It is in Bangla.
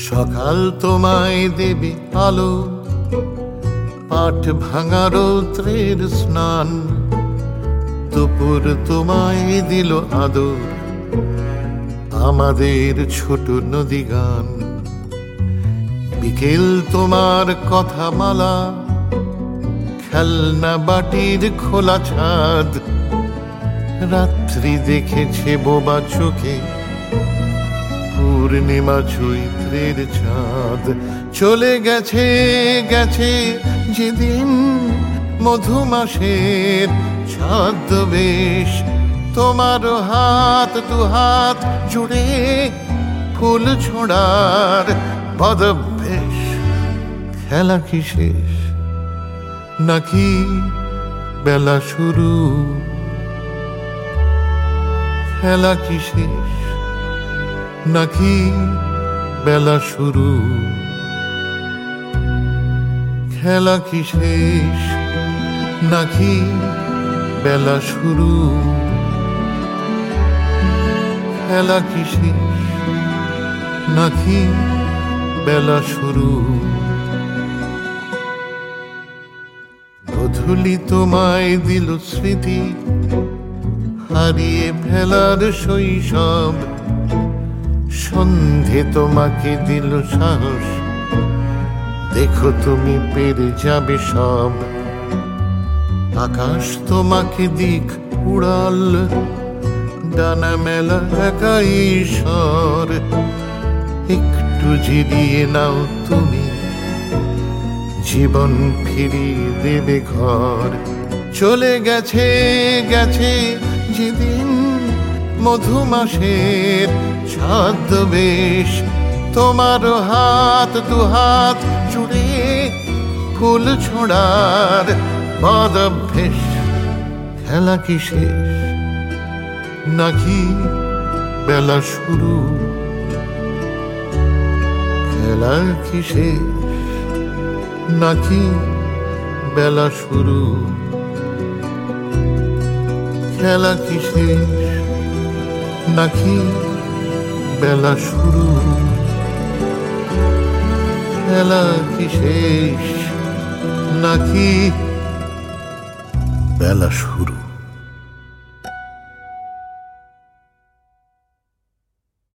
সকাল তোমায় দেবে আলো, পাঠ ভাঙা রৌদ্রের স্নান। দুপুর তোমায় দিল আদর, আমাদের ছোট নদী গান। বিকেল তোমার কথা মালা, খেলনা বাটির খোলা ছাদ। রাত্রি দেখেছে বোবা চোখে পূর্ণিমা চৈত্রের চাঁদ। চলে গেছে গেছে যেদিন মধুমাসের ছদ্মবেশ। তোমার হাত দুহাত জুড়ে ফুল ছোঁড়ার বদভ্যেস। খেলা কি শেষ নাকি বেলা শুরু? খেলা কি শেষ নাকি বেলা শুরু? খেলা কি শেষ নাকি বেলা শুরু? খেলা কি শেষ নাকি বেলা শুরু? গধূলি তোমায় দিল স্মৃতি, হারিয়ে ফেলার শৈশব। সন্ধে তোমাকে দিল সাহস, দেখো তুমি পেরে যাবে সব। আকাশ তোমাকে দিক উড়াল, ডানা মেলা একাই ঈশ্বর। একটু জিরিয়ে নাও তুমি, জীবন ফিরিয়ে দেবে ঘর। চলে গেছে গেছে যেদিন মধুমাসের ছদ্মবেশ। তোমার হাত দুহাত জুড়ে ফুল ছোঁড়ার বদভ্যেস। খেলা কি শেষ নাকি বেলা শুরু? খেলা কি শেষ নাকি বেলা শুরু? খেলা কি শেষ নাকি বেলা শুরু? খেলা কি শেষ নাকি বেলা শুরু?